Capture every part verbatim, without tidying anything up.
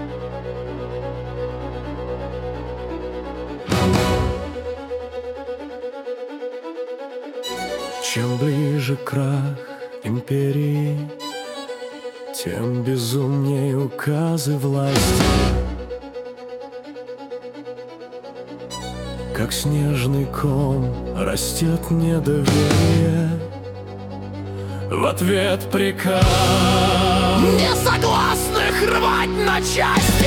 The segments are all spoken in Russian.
Чем ближе крах империи, тем безумнее указы власти. Как снежный ком растет недоверие, в ответ приказ несогласных рвать на части.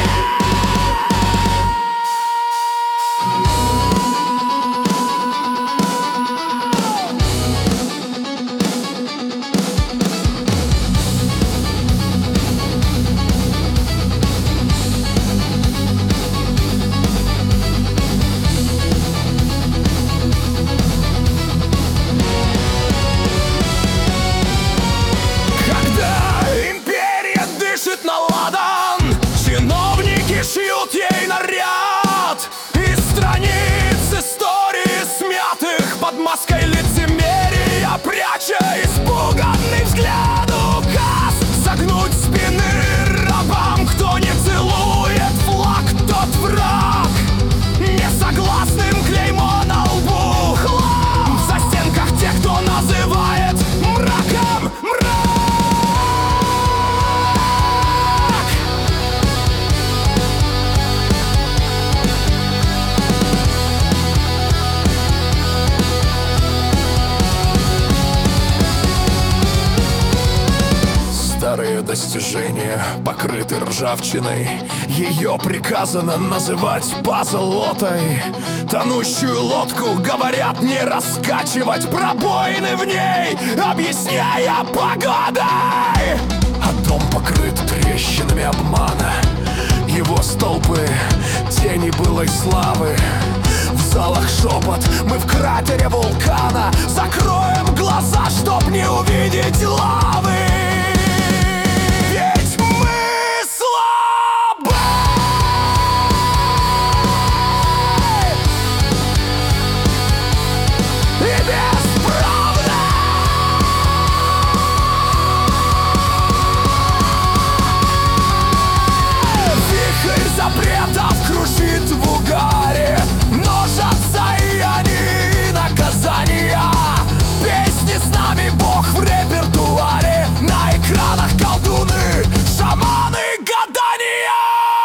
Шьют ей наряд из страниц истории смятых под маской лицемерия, пряча испуганный взгляд. Указ согнуть спины рабам, кто не целует флаг, тот враг. Несогласным клеймо на лбу, хлам в застенках тех, кто называет мраком мрак. Старые достижения покрыты ржавчиной, ее приказано называть позолотой. Тонущую лодку, говорят, не раскачивать, пробоины в ней объясняя погодой. А дом покрыт трещинами обмана, его столпы тени былой славы. В залах шепот, мы в кратере вулкана, закроем глаза, чтоб не увидеть лавы. Запретов кружит в угаре, множатся и они наказания. Песни с нами Бог в репертуаре, на экранах колдуны, шаманы, гадания.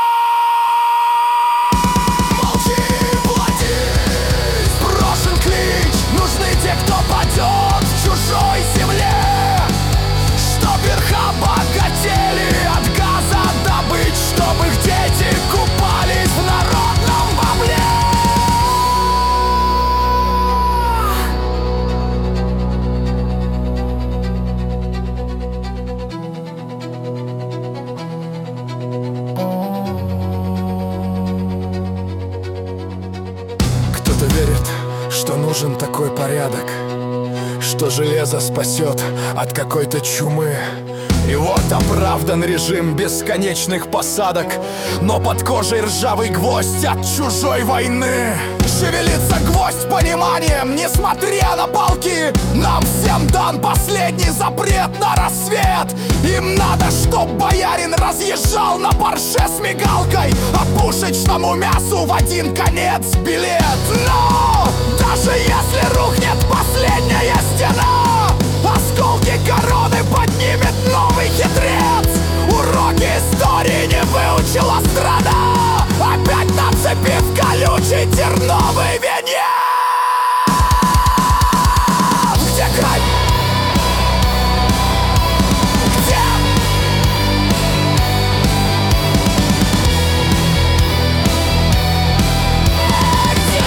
Молчи, плати, брошен клич, нужны те, кто падет в чужой земле, чтоб верха богатели от газа добыть, чтобы их дети купались в народном бабле. Кто-то верит, что нужен такой порядок, что железо спасет от какой-то чумы. И вот оправдан режим бесконечных посадок, но под кожей ржавый гвоздь от чужой войны. Шевелится гвоздь пониманием, несмотря на палки. Нам всем дан последний запрет на рассвет. Им надо, чтоб боярин разъезжал на Порше с мигалкой, а пушечному мясу в один конец билет. Но даже если рухнет последняя стена, осколки короны поднимет новый хитрец. Уроки истории не выучила страна, опять на цепи в колючий терновый венец. Где край? Где? Где?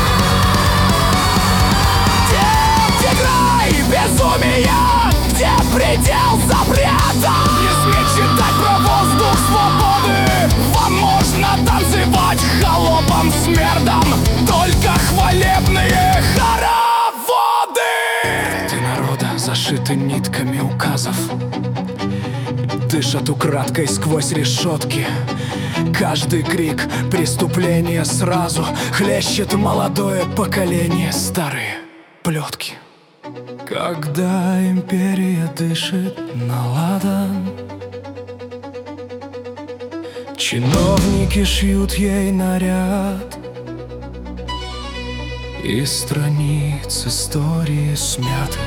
Где? Где край безумия? Где предел запрета? Не сметь читать про воздух свободы. Вам можно танцевать холопом смердом, только хвалебные хороводы. Ты народа зашиты нитками указов, дышат украдкой сквозь решетки. Каждый крик — преступление сразу. Хлещет молодое поколение старые плетки. Когда империя дышит на ладан, Чиновники шьют ей наряд, и страниц истории смятых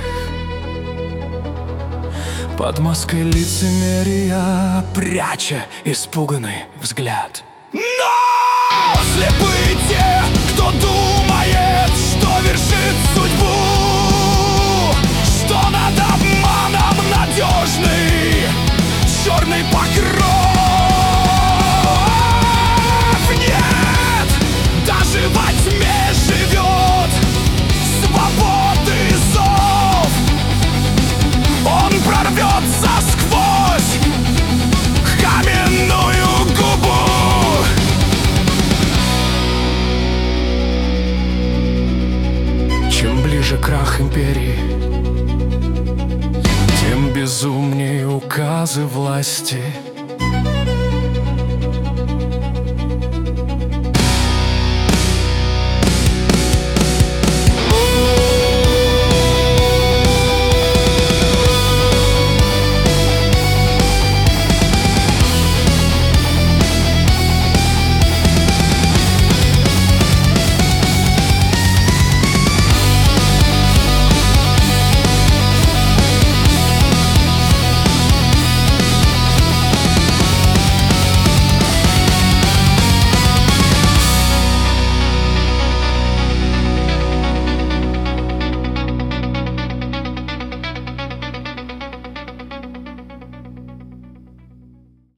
под маской лицемерия, пряча испуганный взгляд. Но слепы те, кто думает, что вершит судьбу, что над обманом надежный черный покров. Нет, даже во тьме живет свободы зов. Он прорвется сквозь каменную губу. Чем ближе крах империи, тем безумнее указы власти.